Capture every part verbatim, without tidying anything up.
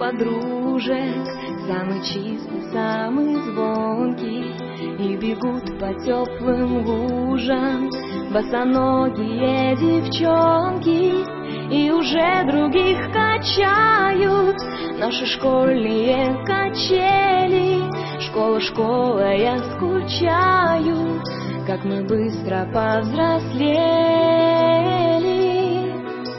подружек, самый чистый, самый звонкий, и бегут по теплым лужам босоногие девчонки, и уже других качают наши школьные качели. Школа, школа, я скучаю, как мы быстро повзрослели.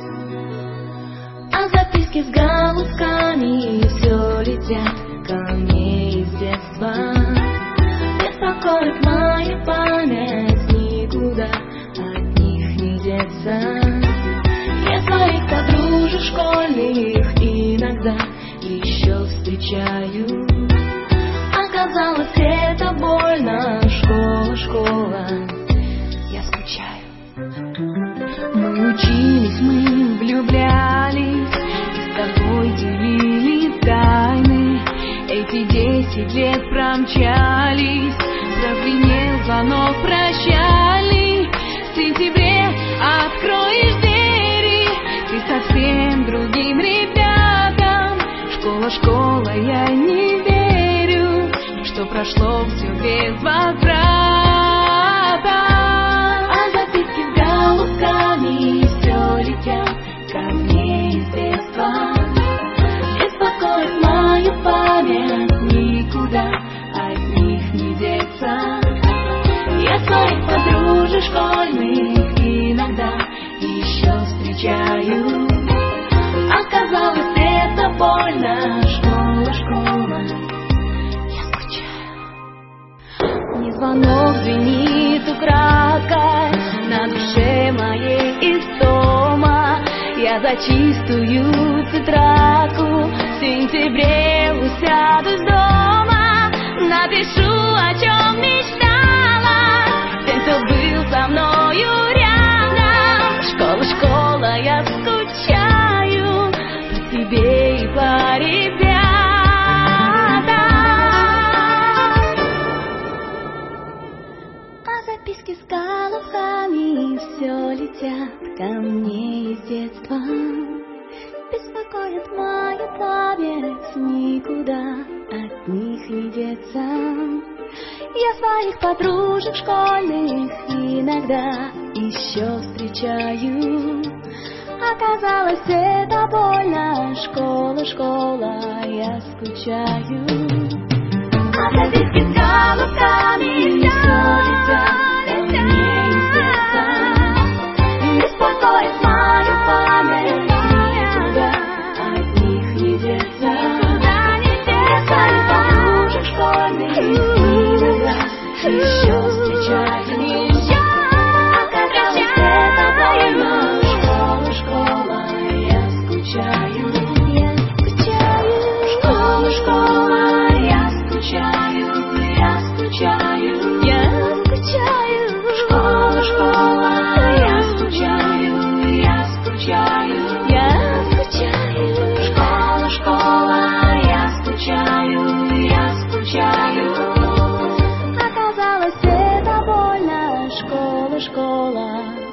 А записки с голубками все летят ко мне из детства. Беспокоит моя память, никуда от них не деться. Я своих подружек школьных иногда еще встречаю. Оказалось, это больно. Школа, школа, я скучаю. Мы учились, мы влюблялись, и с тобой делили тайны. Эти десять лет промчались, прозвенел звонок прощальный. В сентябре откроешь двери ты совсем другим ребятам. Школа, школа, я не верю, что прошло все без возврата. А записки с голубками все летят ко мне из детства. Беспокоит мою память, никуда от них не деться. Я своих подружек школьных иногда еще встречаю. Оказалось, это больно. Школа, школа, я скучаю. Мне звонок звенит украдкой, на душе моей истома. Я за чистую тетрадку в сентябре усяду с дома. Напишу, о чем мечтала, тем, кто был со мною рядом. Школа, школа, я скучаю по тебе и по ребятам. А записки с голубками все летят ко мне из детства. Беспокоит мою память, никуда от них не деться. Я своих подружек школьных иногда еще встречаю. Оказалось, это больно. Школа, школа, я скучаю. А записки с голубками все летят ко мне из детства. Беспокоит мою память, никуда от них не деться. Я своих подружек школьных иногда еще встречаю. Оказалось, это больно. Школа, школа, я скучаю. Я скучаю. Школа, школа, я скучаю. Я скучаю. Я скучаю. Школа, школа, я скучаю. Я скучаю. Я скучаю. Школа, школа, я скучаю. Я скучаю. Оказалось, это больно. Школа, школа.